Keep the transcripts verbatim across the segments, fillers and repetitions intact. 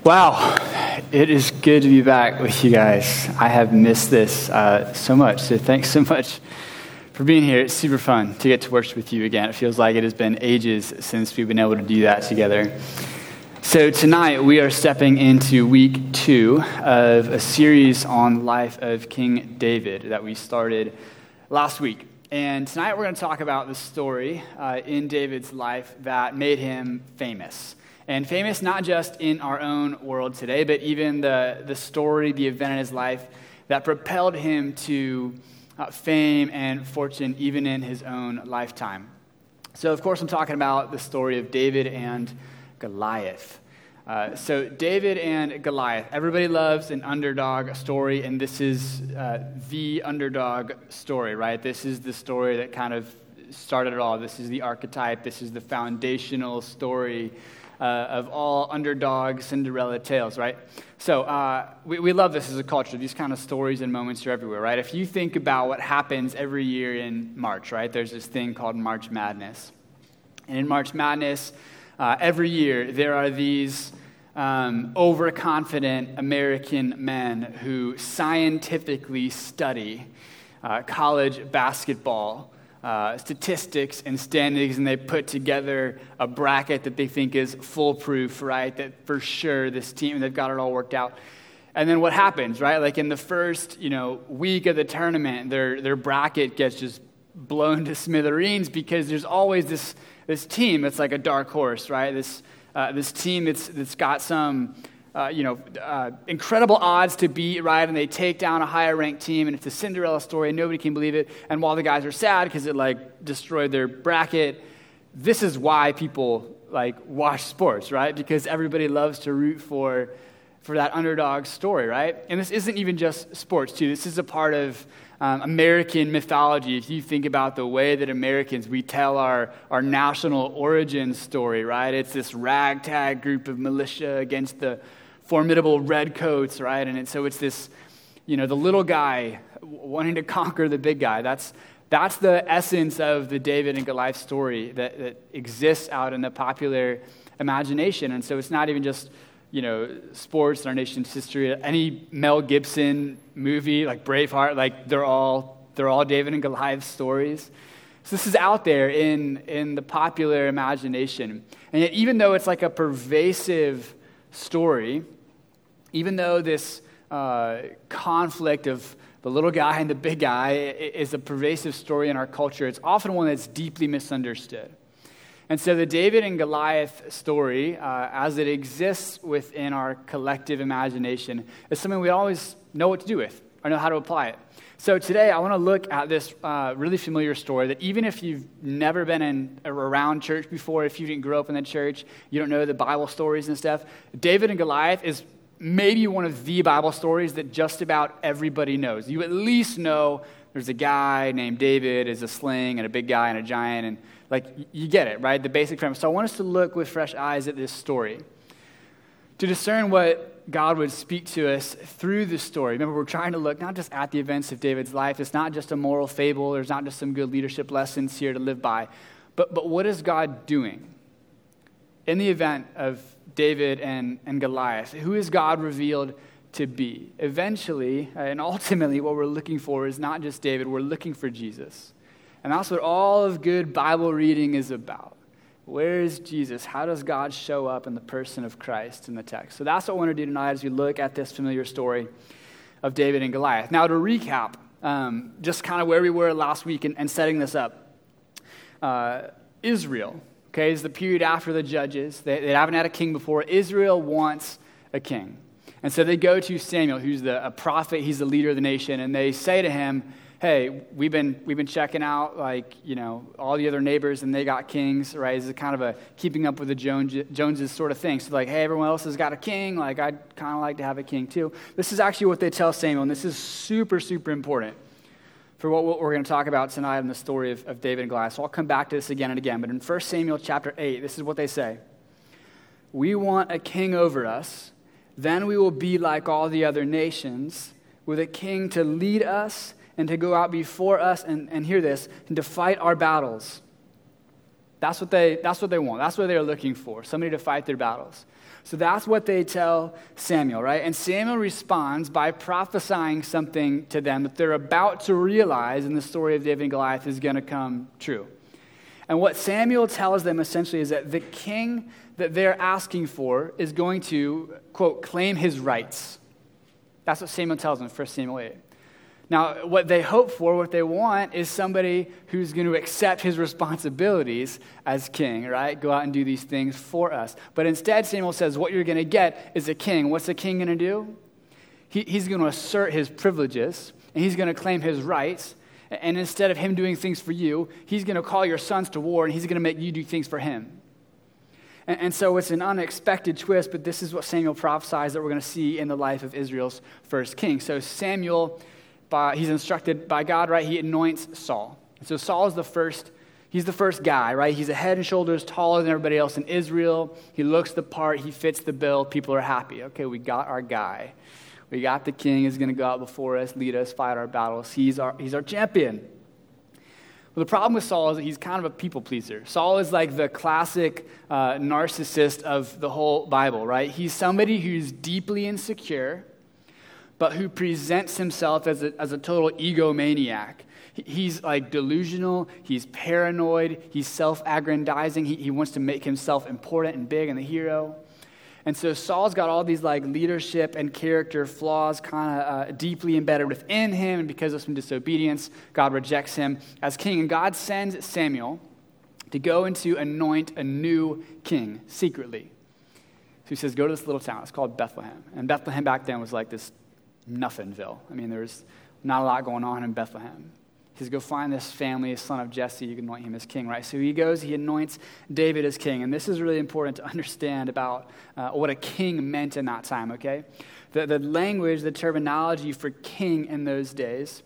Wow, it is good to be back with you guys. I have missed this uh, so much, so thanks so much for being here. It's super fun to get to worship with you again. It feels like it has been ages since we've been able to do that together. So tonight we are stepping into week two of a series on the life of King David that we started last week. And tonight we're going to talk about the story uh, in David's life that made him famous. And famous not just in our own world today, but even the, the story, the event in his life that propelled him to uh, fame and fortune even in his own lifetime. So, of course, I'm talking about the story of David and Goliath. Uh, so, David and Goliath. Everybody loves an underdog story, and this is uh, the underdog story, right? This is the story that kind of started it all. This is the archetype. This is the foundational story Uh, of all underdog Cinderella tales, right? So uh, we, we love this as a culture. These kind of stories and moments are everywhere, right? If you think about what happens every year in March, right? There's this thing called March Madness. And in March Madness, uh, every year there are these um, overconfident American men who scientifically study uh, college basketball Uh, statistics and standings, and they put together a bracket that they think is foolproof, right? That for sure this team, they've got it all worked out. And then what happens, right? Like in the first, you know, week of the tournament, their their bracket gets just blown to smithereens because there's always this this team that's like a dark horse, right? This uh, this team that's that's got some Uh, you know, uh, incredible odds to beat, right? And they take down a higher ranked team, and it's a Cinderella story, and nobody can believe it. And while the guys are sad because it like destroyed their bracket, this is why people like watch sports, right? Because everybody loves to root for for that underdog story, right? And this isn't even just sports too. This is a part of um, American mythology. If you think about the way that Americans, we tell our, our national origin story, right? It's this ragtag group of militia against the formidable redcoats, right? And it, so it's this, you know, the little guy wanting to conquer the big guy. That's that's the essence of the David and Goliath story that, that exists out in the popular imagination. And so it's not even just, you know, sports in our nation's history. Any Mel Gibson movie, like Braveheart, like they're all they're all David and Goliath stories. So this is out there in in the popular imagination. And yet, even though it's like a pervasive story, even though this uh, conflict of the little guy and the big guy is a pervasive story in our culture, it's often one that's deeply misunderstood. And so the David and Goliath story, uh, as it exists within our collective imagination, is something we always know what to do with or know how to apply it. So today I want to look at this uh, really familiar story that even if you've never been in around church before, if you didn't grow up in the church, you don't know the Bible stories and stuff, David and Goliath is maybe one of the Bible stories that just about everybody knows. You at least know there's a guy named David, is a sling, and a big guy and a giant, and like you get it, right? The basic premise. So I want us to look with fresh eyes at this story to discern what God would speak to us through the story. Remember, we're trying to look not just at the events of David's life. It's not just a moral fable. There's not just some good leadership lessons here to live by. But but what is God doing in the event of David and, and Goliath? Who is God revealed to be? Eventually, and ultimately, what we're looking for is not just David. We're looking for Jesus. And that's what all of good Bible reading is about. Where is Jesus? How does God show up in the person of Christ in the text? So that's what I want to do tonight as we look at this familiar story of David and Goliath. Now, to recap, um, just kind of where we were last week and, and setting this up. Uh, Israel, okay, is the period after the Judges. They, they haven't had a king before. Israel wants a king. And so they go to Samuel, who's the, a prophet. He's the leader of the nation. And they say to him, hey, we've been we've been checking out, like, you know, all the other neighbors, and they got kings, right? This is kind of a keeping up with the Jones, Joneses sort of thing. So like, hey, everyone else has got a king. Like, I'd kind of like to have a king too. This is actually what they tell Samuel, and this is super, super important for what we're going to talk about tonight in the story of, of David and Goliath. So I'll come back to this again and again. But in First Samuel chapter eight, this is what they say. We want a king over us. Then we will be like all the other nations, with a king to lead us and to go out before us, and, and hear this, and to fight our battles. That's what they, that's what they want. That's what they're looking for, somebody to fight their battles. So that's what they tell Samuel, right? And Samuel responds by prophesying something to them that they're about to realize in the story of David and Goliath is going to come true. And what Samuel tells them essentially is that the king that they're asking for is going to, quote, claim his rights. That's what Samuel tells them in First Samuel eight. Now, what they hope for, what they want, is somebody who's going to accept his responsibilities as king, right? Go out and do these things for us. But instead, Samuel says, what you're going to get is a king. What's the king going to do? He, he's going to assert his privileges, and he's going to claim his rights. And instead of him doing things for you, he's going to call your sons to war, and he's going to make you do things for him. And, and so it's an unexpected twist, but this is what Samuel prophesies that we're going to see in the life of Israel's first king. So Samuel... By, he's instructed by God, right? He anoints Saul. And so Saul is the first, he's the first guy, right? He's a head and shoulders taller than everybody else in Israel. He looks the part. He fits the bill. People are happy. Okay, we got our guy. We got the king who's going to go out before us, lead us, fight our battles. He's our, he's our champion. Well, the problem with Saul is that he's kind of a people pleaser. Saul is like the classic uh, narcissist of the whole Bible, right? He's somebody who's deeply insecure, but who presents himself as a, as a total egomaniac. He's like delusional, he's paranoid, he's self-aggrandizing, he, he wants to make himself important and big and the hero. And so Saul's got all these like leadership and character flaws kind of uh, deeply embedded within him, and because of some disobedience, God rejects him as king. And God sends Samuel to go and to anoint a new king secretly. So he says, go to this little town. It's called Bethlehem. And Bethlehem back then was like this nothingville. I mean, there's not a lot going on in Bethlehem. He says, go find this family, son of Jesse, you can anoint him as king, right? So he goes, he anoints David as king. And this is really important to understand about uh, what a king meant in that time, okay? The, the language, the terminology for king in those days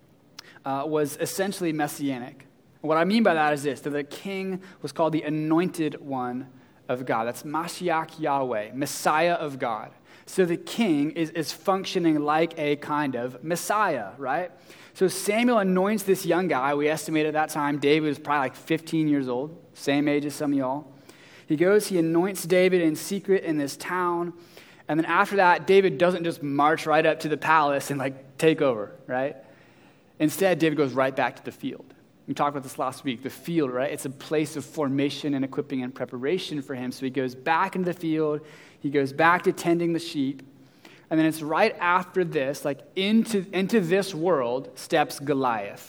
uh, was essentially messianic. And what I mean by that is this, that the king was called the anointed one of God. That's Mashiach Yahweh, Messiah of God. So the king is, is functioning like a kind of Messiah, right? So Samuel anoints this young guy. We estimate at that time David was probably like fifteen years old, same age as some of y'all. He goes, he anoints David in secret in this town. And then after that, David doesn't just march right up to the palace and like take over, right? Instead, David goes right back to the field. We talked about this last week. The field, right? It's a place of formation and equipping and preparation for him. So he goes back into the field. He goes back to tending the sheep. And then it's right after this, like into, into this world, steps Goliath.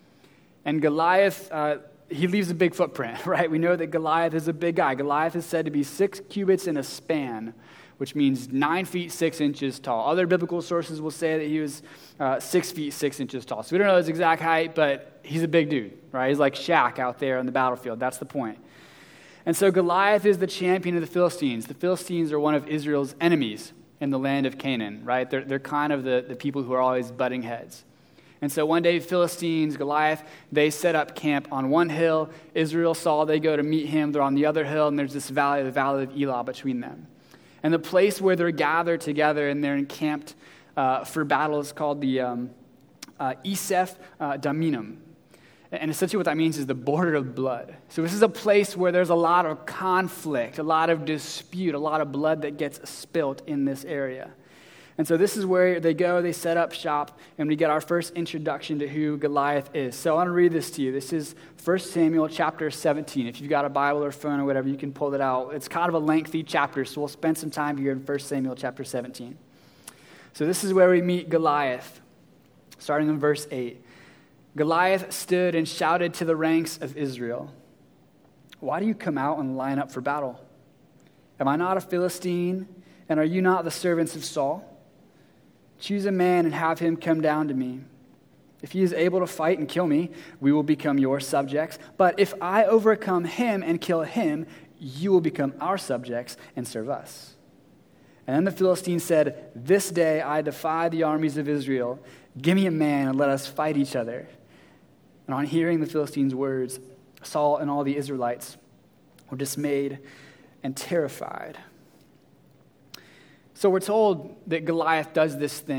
And Goliath, uh, he leaves a big footprint, right? We know that Goliath is a big guy. Goliath is said to be six cubits in a span, which means nine feet, six inches tall. Other biblical sources will say that he was uh, six feet, six inches tall. So we don't know his exact height, but he's a big dude, right? He's like Shaq out there on the battlefield. That's the point. And so Goliath is the champion of the Philistines. The Philistines are one of Israel's enemies in the land of Canaan, right? They're, they're kind of the, the people who are always butting heads. And so one day, Philistines, Goliath, they set up camp on one hill. Israel, Saul, they go to meet him. They're on the other hill, and there's this valley, the valley of Elah, between them. And the place where they're gathered together and they're encamped uh, for battle is called the um, uh, Eseph uh, Daminum. And essentially what that means is the border of blood. So this is a place where there's a lot of conflict, a lot of dispute, a lot of blood that gets spilt in this area. And so this is where they go, they set up shop, and we get our first introduction to who Goliath is. So I want to read this to you. This is First Samuel chapter seventeen. If you've got a Bible or phone or whatever, you can pull it out. It's kind of a lengthy chapter, so we'll spend some time here in First Samuel chapter seventeen. So this is where we meet Goliath, starting in verse eight. Goliath stood and shouted to the ranks of Israel, "Why do you come out and line up for battle? Am I not a Philistine, and are you not the servants of Saul? Choose a man and have him come down to me. If he is able to fight and kill me, we will become your subjects. But if I overcome him and kill him, you will become our subjects and serve us." And then the Philistine said, "This day I defy the armies of Israel. Give me a man and let us fight each other." And on hearing the Philistines' words, Saul and all the Israelites were dismayed and terrified. So we're told that Goliath does this thing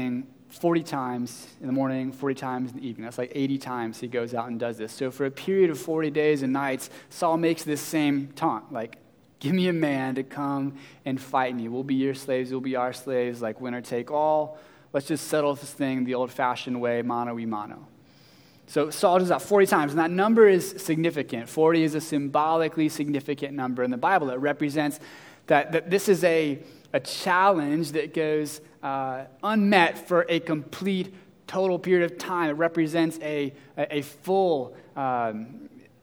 forty times in the morning, forty times in the evening. That's like eighty times he goes out and does this. So for a period of forty days and nights, Saul makes this same taunt, like, give me a man to come and fight me. We'll be your slaves, you'll be our slaves, like winner take all. Let's just settle this thing the old-fashioned way, mano y mano. So Saul does that forty times, and that number is significant. forty is a symbolically significant number in the Bible. It represents that, that this is a, a challenge that goes uh, unmet for a complete, total period of time. It represents a, a, a full um,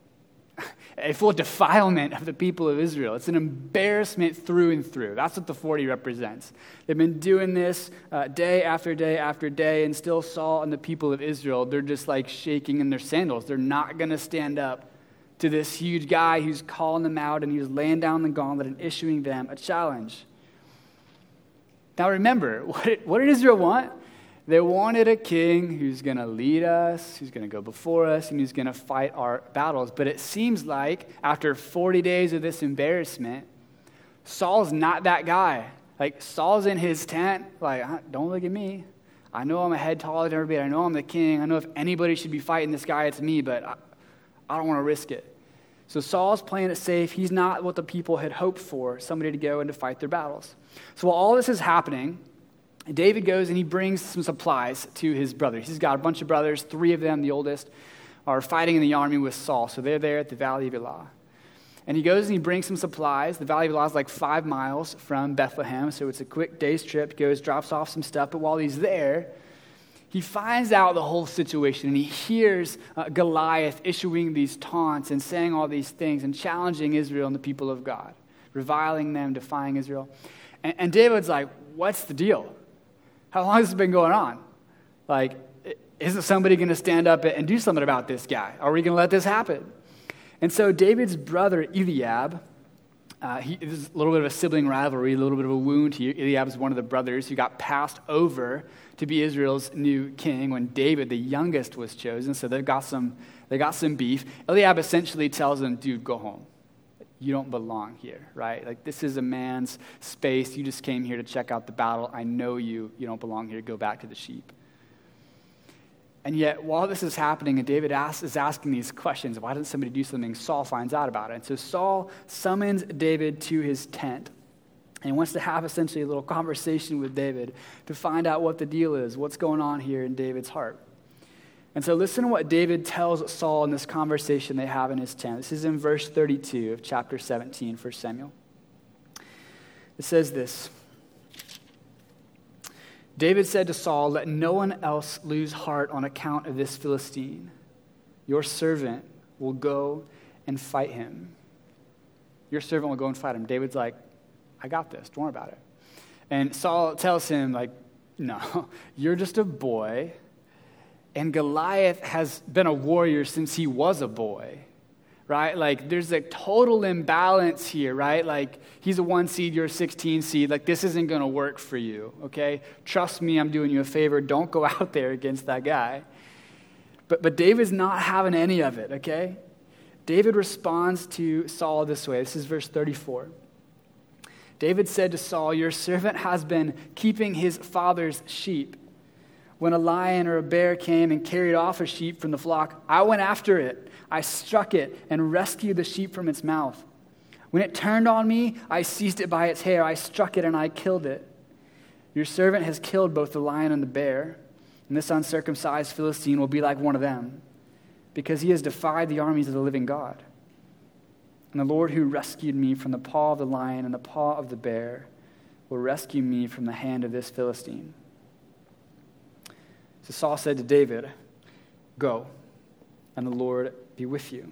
a full defilement of the people of Israel. It's an embarrassment through and through. That's what the forty represents. They've been doing this uh, day after day after day, and still Saul and the people of Israel, they're just like shaking in their sandals. They're not going to stand up to this huge guy who's calling them out, and he's laying down the gauntlet and issuing them a challenge. Now remember, what did, what did Israel want? They wanted a king who's going to lead us, who's going to go before us, and who's going to fight our battles. But it seems like after forty days of this embarrassment, Saul's not that guy. Like, Saul's in his tent, like, don't look at me. I know I'm a head taller than everybody. I know I'm the king. I know if anybody should be fighting this guy, it's me, but I, I don't want to risk it. So Saul's playing it safe. He's not what the people had hoped for, somebody to go and to fight their battles. So while all this is happening, David goes and he brings some supplies to his brothers. He's got a bunch of brothers. Three of them, the oldest, are fighting in the army with Saul. So they're there at the Valley of Elah. And he goes and he brings some supplies. The Valley of Elah is like five miles from Bethlehem, so it's a quick day's trip. He goes, drops off some stuff. But while he's there, he finds out the whole situation, and he hears uh, Goliath issuing these taunts and saying all these things and challenging Israel and the people of God, reviling them, defying Israel. And, and David's like, what's the deal? How long has this been going on? Like, isn't somebody going to stand up and do something about this guy? Are we going to let this happen? And so David's brother Eliab, uh, he, this is a little bit of a sibling rivalry, a little bit of a wound here. Eliab is one of the brothers who got passed over to be Israel's new king when David, the youngest, was chosen. So they've got some, they got some beef. Eliab essentially tells him, dude, go home. You don't belong here, right? Like, this is a man's space. You just came here to check out the battle. I know you. You don't belong here. Go back to the sheep. And yet, while this is happening, and David asks, is asking these questions, why doesn't somebody do something? Saul finds out about it. And so Saul summons David to his tent. And he wants to have essentially a little conversation with David to find out what the deal is, what's going on here in David's heart. And so listen to what David tells Saul in this conversation they have in his tent. This is in verse thirty-two of chapter seventeen, First Samuel. It says this: David said to Saul, let no one else lose heart on account of this Philistine. Your servant will go and fight him. Your servant will go and fight him. David's like, I got this. Don't worry about it. And Saul tells him, like, no, you're just a boy. And Goliath has been a warrior since he was a boy, right? Like, there's a total imbalance here, right? Like, he's a one seed, you're a sixteen seed. Like, this isn't going to work for you, okay? Trust me, I'm doing you a favor. Don't go out there against that guy. But, but David's not having any of it, okay? David responds to Saul this way. This is verse thirty-four. David said to Saul, your servant has been keeping his father's sheep. When a lion or a bear came and carried off a sheep from the flock, I went after it. I struck it and rescued the sheep from its mouth. When it turned on me, I seized it by its hair. I struck it and I killed it. Your servant has killed both the lion and the bear, and this uncircumcised Philistine will be like one of them, because he has defied the armies of the living God. And the Lord who rescued me from the paw of the lion and the paw of the bear will rescue me from the hand of this Philistine. So Saul said to David, go, and the Lord be with you.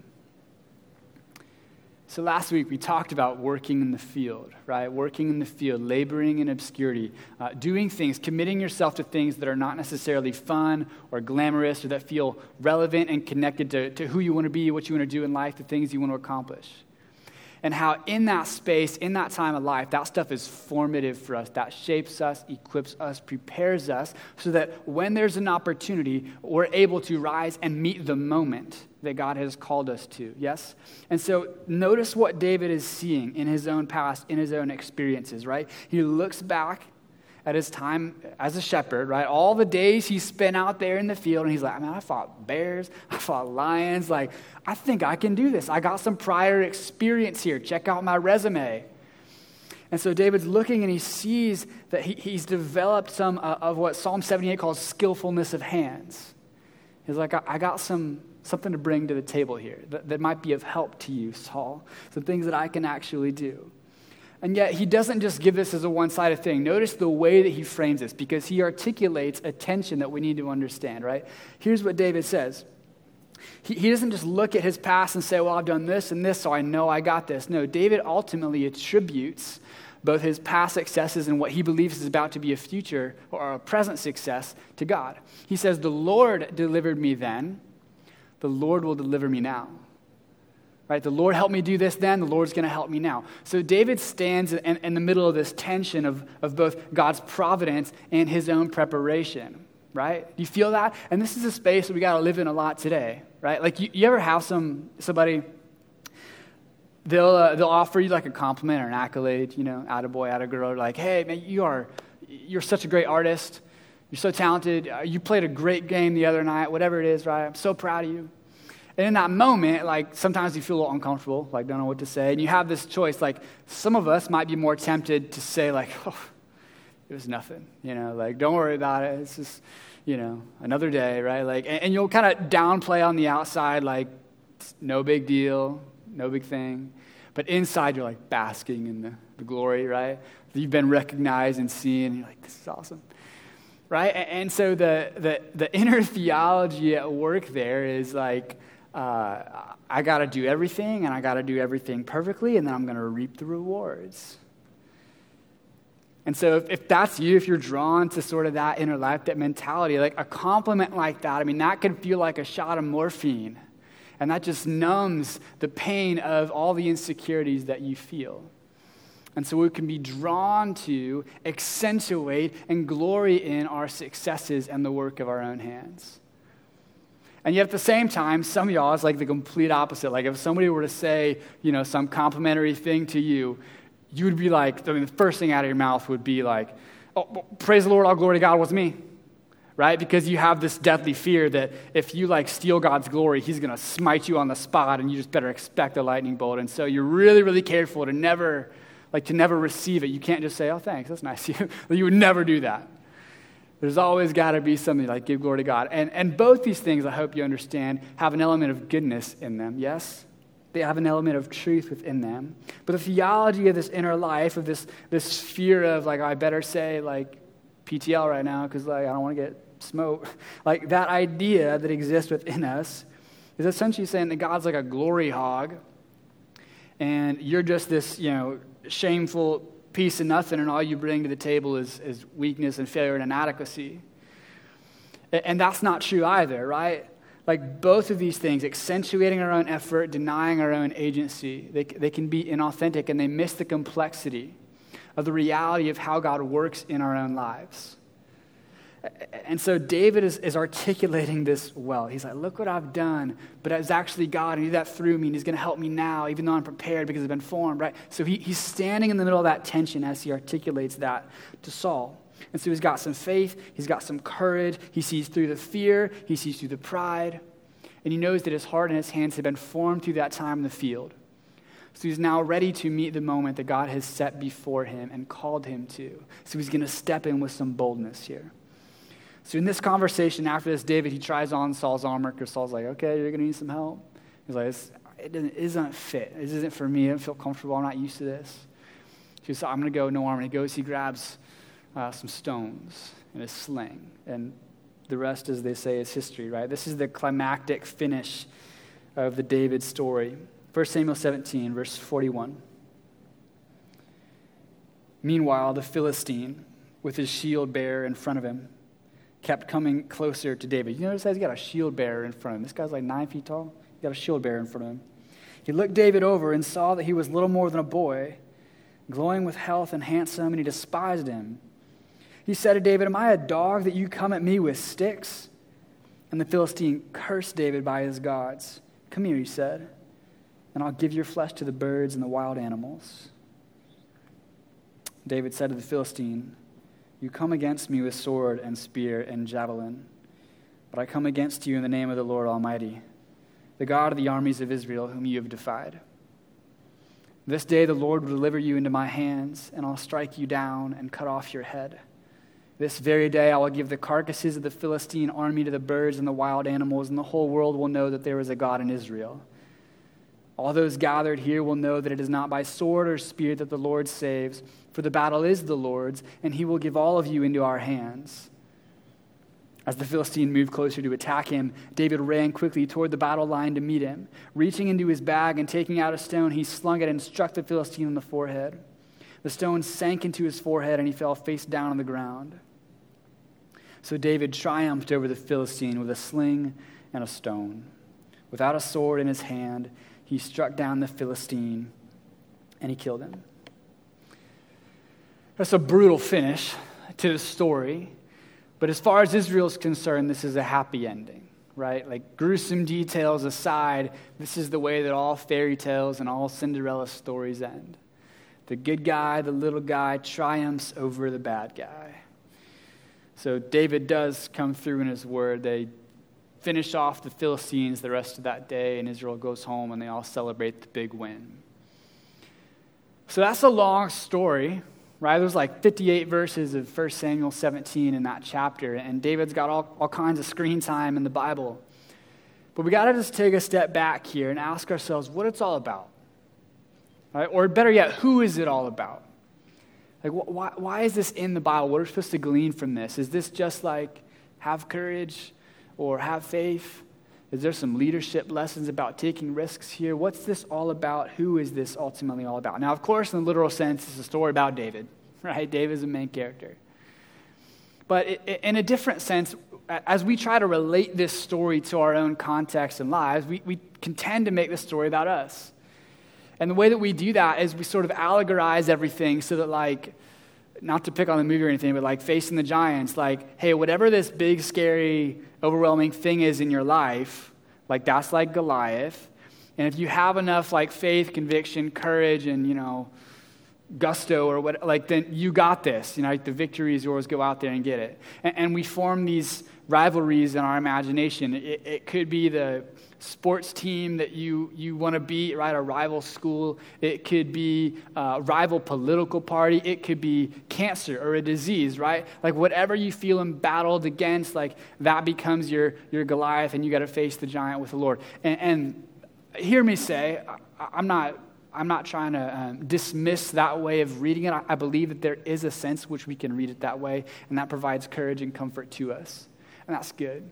So last week we talked about working in the field, right? Working in the field, laboring in obscurity, uh, doing things, committing yourself to things that are not necessarily fun or glamorous or that feel relevant and connected to, to who you want to be, what you want to do in life, the things you want to accomplish. And how in that space, in that time of life, that stuff is formative for us. That shapes us, equips us, prepares us so that when there's an opportunity, we're able to rise and meet the moment that God has called us to, yes? And so notice what David is seeing in his own past, in his own experiences, right? He looks back at his time as a shepherd, right? All the days he spent out there in the field, and he's like, man, I fought bears, I fought lions. Like, I think I can do this. I got some prior experience here. Check out my resume. And so David's looking and he sees that he, he's developed some uh, of what Psalm seventy-eight calls skillfulness of hands. He's like, I, I got some something to bring to the table here that, that might be of help to you, Saul. Some things that I can actually do. And yet he doesn't just give this as a one-sided thing. Notice the way that he frames this, because he articulates a tension that we need to understand, right? Here's what David says. He, he doesn't just look at his past and say, well, I've done this and this, so I know I got this. No, David ultimately attributes both his past successes and what he believes is about to be a future or a present success to God. He says, the Lord delivered me then, the Lord will deliver me now. Right? The Lord helped me do this then, the Lord's going to help me now. So David stands in, in the middle of this tension of, of both God's providence and his own preparation, right? Do you feel that? And this is a space that we got to live in a lot today, right? Like you, you ever have some somebody, they'll uh, they'll offer you like a compliment or an accolade, you know, attaboy, attagirl, like, hey, man, you are, you're such a great artist. You're so talented. You played a great game the other night, whatever it is, right? I'm so proud of you. And in that moment, like, sometimes you feel a little uncomfortable, like, don't know what to say. And you have this choice. Like, some of us might be more tempted to say, like, oh, it was nothing. You know, like, don't worry about it. It's just, you know, another day, right? Like, and, and you'll kind of downplay on the outside, like, no big deal, no big thing. But inside, you're, like, basking in the, the glory, right? You've been recognized and seen, and you're like, this is awesome. Right? And, and so the, the, the inner theology at work there is, like, Uh, I got to do everything, and I got to do everything perfectly, and then I'm going to reap the rewards. And so if, if that's you, if you're drawn to sort of that inner life, that mentality, like a compliment like that, I mean, that can feel like a shot of morphine, and that just numbs the pain of all the insecurities that you feel. And so we can be drawn to accentuate and glory in our successes and the work of our own hands. And yet at the same time, some of y'all, it's like the complete opposite. Like if somebody were to say, you know, some complimentary thing to you, you would be like, I mean, the first thing out of your mouth would be like, oh, praise the Lord, all glory to God, it was me. Right? Because you have this deadly fear that if you like steal God's glory, he's going to smite you on the spot, and you just better expect a lightning bolt. And so you're really, really careful to never, like to never receive it. You can't just say, oh, thanks, that's nice of you. You would never do that. There's always got to be something like give glory to God. And and both these things, I hope you understand, have an element of goodness in them, yes? They have an element of truth within them. But the theology of this inner life, of this, this fear of, like, I better say, like, P T L right now because, like, I don't want to get smoked. Like, that idea that exists within us is essentially saying that God's like a glory hog, and you're just this, you know, shameful piece of nothing, and all you bring to the table is, is weakness and failure and inadequacy. And that's not true either, right? Like both of these things, accentuating our own effort, denying our own agency, they, they can be inauthentic, and they miss the complexity of the reality of how God works in our own lives. And so David is, is articulating this well. He's like, look what I've done, but it's actually God, and he did that through me, and he's going to help me now, even though I'm prepared because I've been formed, right? So he, he's standing in the middle of that tension as he articulates that to Saul. And so he's got some faith, he's got some courage, he sees through the fear, he sees through the pride, and he knows that his heart and his hands have been formed through that time in the field. So he's now ready to meet the moment that God has set before him and called him to. So he's going to step in with some boldness here. So in this conversation, after this, David, he tries on Saul's armor because Saul's like, okay, you're going to need some help. He's like, it doesn't, it doesn't fit. This isn't for me. I don't feel comfortable. I'm not used to this. So he's like, I'm going to go, no armor. And he goes, he grabs uh, some stones and a sling. And the rest, as they say, is history, right? This is the climactic finish of the David story. First Samuel seventeen, verse forty-one. Meanwhile, the Philistine, with his shield bearer in front of him, kept coming closer to David. You notice that he's got a shield bearer in front of him. This guy's like nine feet tall. He's got a shield bearer in front of him. He looked David over and saw that he was little more than a boy, glowing with health and handsome, and he despised him. He said to David, am I a dog that you come at me with sticks? And the Philistine cursed David by his gods. Come here, he said, and I'll give your flesh to the birds and the wild animals. David said to the Philistine, You come against me with sword and spear and javelin, but I come against you in the name of the Lord Almighty, the God of the armies of Israel, whom you have defied. This day the Lord will deliver you into my hands, and I'll strike you down and cut off your head. This very day I will give the carcasses of the Philistine army to the birds and the wild animals, and the whole world will know that there is a God in Israel. All those gathered here will know that it is not by sword or spear that the Lord saves, for the battle is the Lord's, and he will give all of you into our hands. As the Philistine moved closer to attack him, David ran quickly toward the battle line to meet him. Reaching into his bag and taking out a stone, he slung it and struck the Philistine on the forehead. The stone sank into his forehead, and he fell face down on the ground. So David triumphed over the Philistine with a sling and a stone. Without a sword in his hand, he struck down the Philistine, and he killed him. That's a brutal finish to the story. But as far as Israel's concerned, this is a happy ending, right? Like, gruesome details aside, this is the way that all fairy tales and all Cinderella stories end. The good guy, the little guy, triumphs over the bad guy. So David does come through in his word. They finish off the Philistines the rest of that day, and Israel goes home, and they all celebrate the big win. So that's a long story, right? There's like fifty-eight verses of First Samuel seventeen in that chapter, and David's got all, all kinds of screen time in the Bible. But we got to just take a step back here and ask ourselves what it's all about. Right? Or better yet, who is it all about? Like, wh- why, why is this in the Bible? What are we supposed to glean from this? Is this just like have courage or have faith? Is there some leadership lessons about taking risks here? What's this all about? Who is this ultimately all about? Now, of course, in the literal sense, it's a story about David, right? David is the main character. But in a different sense, as we try to relate this story to our own context and lives, we, we can tend to make the story about us. And the way that we do that is we sort of allegorize everything so that, like, not to pick on the movie or anything, but like Facing the Giants, like, hey, whatever this big, scary, overwhelming thing is in your life, like, that's like Goliath. And if you have enough, like, faith, conviction, courage, and, you know, gusto or what, like, then you got this. You know, like, the victory is yours. Go out there and get it. And, and we form these rivalries in our imagination. It, it could be the sports team that you, you want to beat, right? A rival school. It could be a rival political party. It could be cancer or a disease, right? Like, whatever you feel embattled against, like, that becomes your, your Goliath, and you got to face the giant with the Lord. And, and hear me say, I, I'm not I'm not trying to um, dismiss that way of reading it. I, I believe that there is a sense which we can read it that way, and that provides courage and comfort to us. And that's good.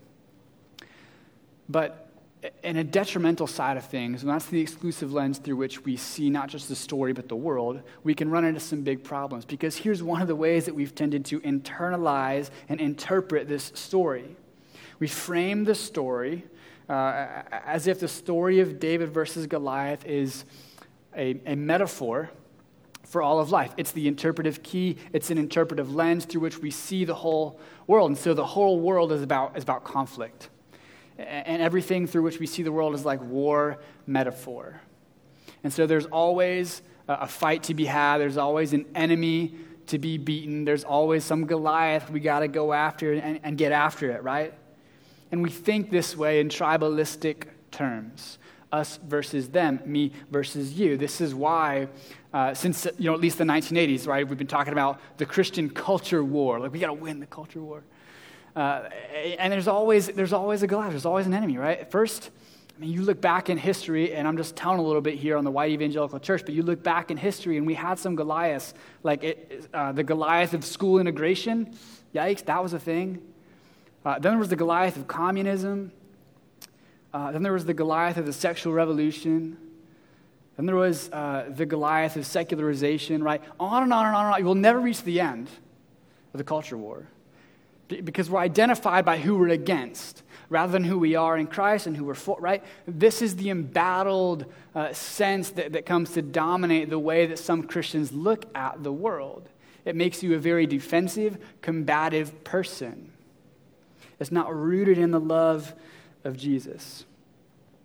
But in a detrimental side of things, and that's the exclusive lens through which we see not just the story but the world, we can run into some big problems. Because here's one of the ways that we've tended to internalize and interpret this story. We frame the story uh, as if the story of David versus Goliath is a, a metaphor for all of life. It's the interpretive key. It's an interpretive lens through which we see the whole world. And so the whole world is about, is about conflict. And everything through which we see the world is like war metaphor. And so there's always a fight to be had. There's always an enemy to be beaten. There's always some Goliath we got to go after and, and get after it, right? And we think this way in tribalistic terms. Us versus them, me versus you. This is why, uh, since, you know, at least the nineteen eighties, right, we've been talking about the Christian culture war. Like, we got to win the culture war. Uh, and there's always there's always a Goliath. There's always an enemy, right? At first, I mean, you look back in history, and I'm just telling a little bit here on the white evangelical church, but you look back in history, and we had some Goliaths, like it, uh, the Goliath of school integration. Yikes, that was a thing. Uh, then there was the Goliath of communism. Uh, then there was the Goliath of the sexual revolution. Then there was uh, the Goliath of secularization, right? On and on and on and on. You will never reach the end of the culture war because we're identified by who we're against rather than who we are in Christ and who we're for, right? This is the embattled uh, sense that, that comes to dominate the way that some Christians look at the world. It makes you a very defensive, combative person. It's not rooted in the love of Jesus.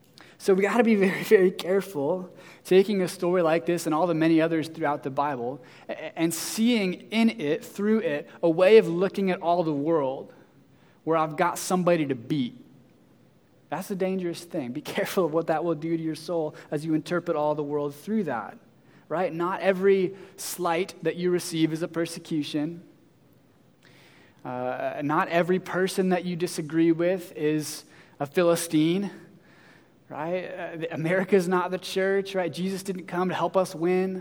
So we got to be very, very careful taking a story like this and all the many others throughout the Bible and seeing in it, through it, a way of looking at all the world where I've got somebody to beat. That's a dangerous thing. Be careful of what that will do to your soul as you interpret all the world through that, right? Not every slight that you receive is a persecution. Uh, not every person that you disagree with is a Philistine, right? Uh, America's not the church, right? Jesus didn't come to help us win.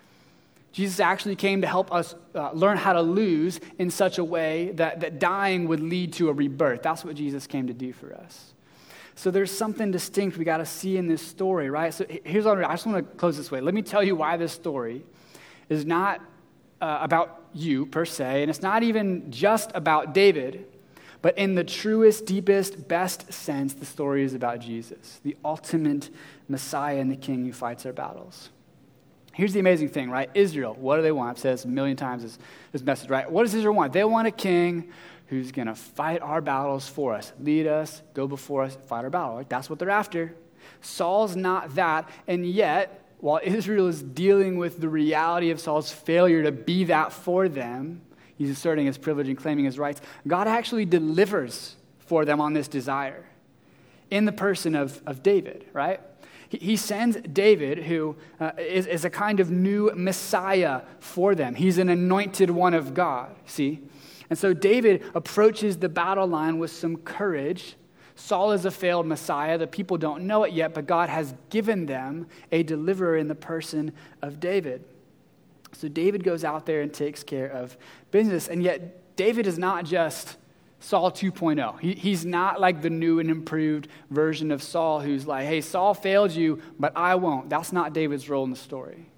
Jesus actually came to help us uh, learn how to lose in such a way that, that dying would lead to a rebirth. That's what Jesus came to do for us. So there's something distinct we got to see in this story, right? So here's what I just want to close this way. Let me tell you why this story is not uh, about you per se, and it's not even just about David, but in the truest, deepest, best sense, the story is about Jesus, the ultimate Messiah and the King who fights our battles. Here's the amazing thing, right? Israel, what do they want? I've said this a million times, this, this message, right? What does Israel want? They want a king who's going to fight our battles for us, lead us, go before us, fight our battle. Right? That's what they're after. Saul's not that, and yet, while Israel is dealing with the reality of Saul's failure to be that for them, he's asserting his privilege and claiming his rights, God actually delivers for them on this desire in the person of, of David, right? He, he sends David, who uh, is, is a kind of new Messiah for them. He's an anointed one of God, see? And so David approaches the battle line with some courage. Saul is a failed Messiah. The people don't know it yet, but God has given them a deliverer in the person of David. So David goes out there and takes care of business. And yet David is not just Saul two point oh. He, he's not like the new and improved version of Saul who's like, hey, Saul failed you, but I won't. That's not David's role in the story.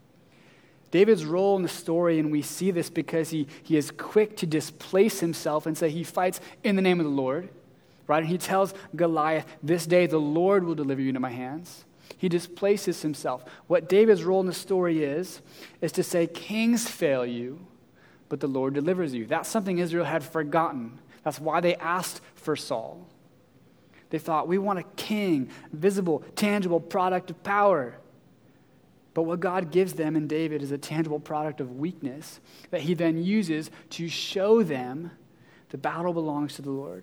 David's role in the story, and we see this because he, he is quick to displace himself and say he fights in the name of the Lord, right? And he tells Goliath, this day the Lord will deliver you into my hands. He displaces himself. What David's role in the story is, is to say kings fail you, but the Lord delivers you. That's something Israel had forgotten. That's why they asked for Saul. They thought, we want a king, visible, tangible product of power. But what God gives them in David is a tangible product of weakness that he then uses to show them the battle belongs to the Lord.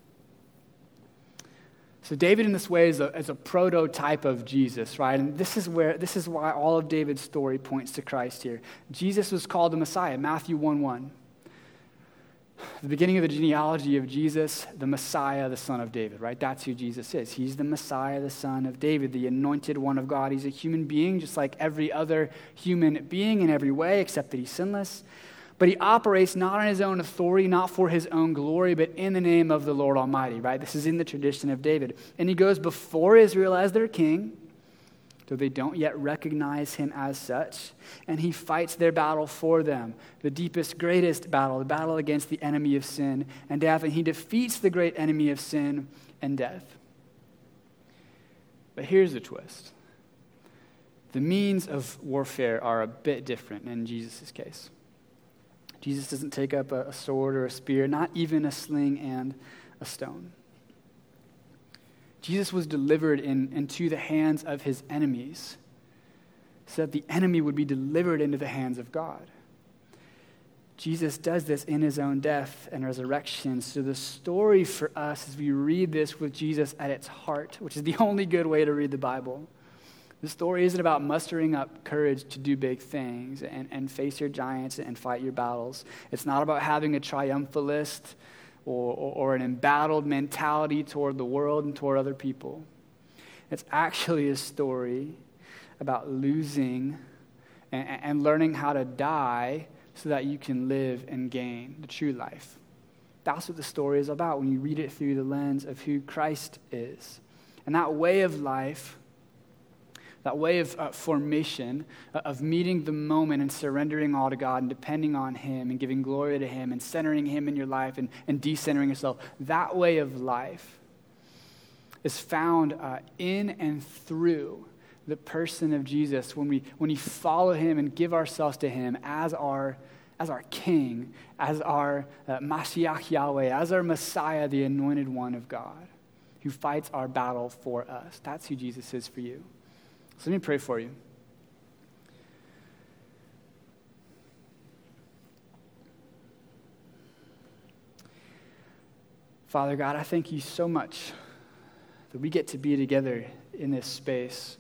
So David in this way is a, is a prototype of Jesus, right? And this is where this is why all of David's story points to Christ here. Jesus was called the Messiah, Matthew one one. The beginning of the genealogy of Jesus, the Messiah, the son of David, right? That's who Jesus is. He's the Messiah, the son of David, the anointed one of God. He's a human being just like every other human being in every way, except that he's sinless. But he operates not on his own authority, not for his own glory, but in the name of the Lord Almighty, right? This is in the tradition of David. And he goes before Israel as their king, though they don't yet recognize him as such. And he fights their battle for them, the deepest, greatest battle, the battle against the enemy of sin and death. And he defeats the great enemy of sin and death. But here's the twist. The means of warfare are a bit different in Jesus' case. Jesus doesn't take up a, a sword or a spear, not even a sling and a stone. Jesus was delivered in, into the hands of his enemies so that the enemy would be delivered into the hands of God. Jesus does this in his own death and resurrection. So the story for us as we read this with Jesus at its heart, which is the only good way to read the Bible, the story isn't about mustering up courage to do big things and, and face your giants and fight your battles. It's not about having a triumphalist or, or, or an embattled mentality toward the world and toward other people. It's actually a story about losing and, and learning how to die so that you can live and gain the true life. That's what the story is about when you read it through the lens of who Christ is. And that way of life, that way of uh, formation, uh, of meeting the moment and surrendering all to God and depending on him and giving glory to him and centering him in your life and, and decentering yourself, that way of life is found uh, in and through the person of Jesus when we when we follow him and give ourselves to him as our as our King, as our uh, Mashiach Yahweh, as our Messiah, the anointed one of God. who fights our battle for us. That's who Jesus is for you. So let me pray for you. Father God, I thank you so much that we get to be together in this space.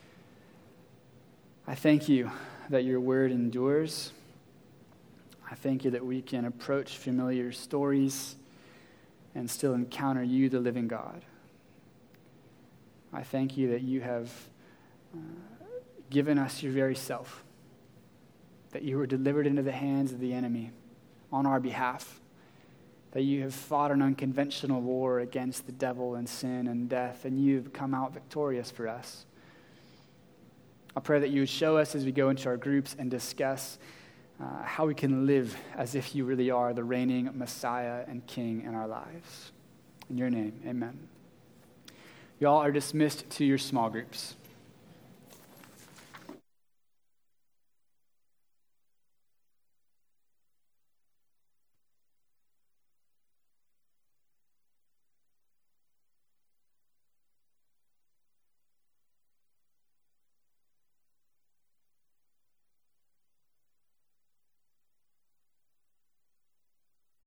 I thank you that your word endures. I thank you that we can approach familiar stories and still encounter you, the living God. I thank you that you have uh, given us your very self, that you were delivered into the hands of the enemy on our behalf, that you have fought an unconventional war against the devil and sin and death, and you've come out victorious for us. I pray that you would show us as we go into our groups and discuss uh, how we can live as if you really are the reigning Messiah and King in our lives. In your name, amen. Y'all are dismissed to your small groups.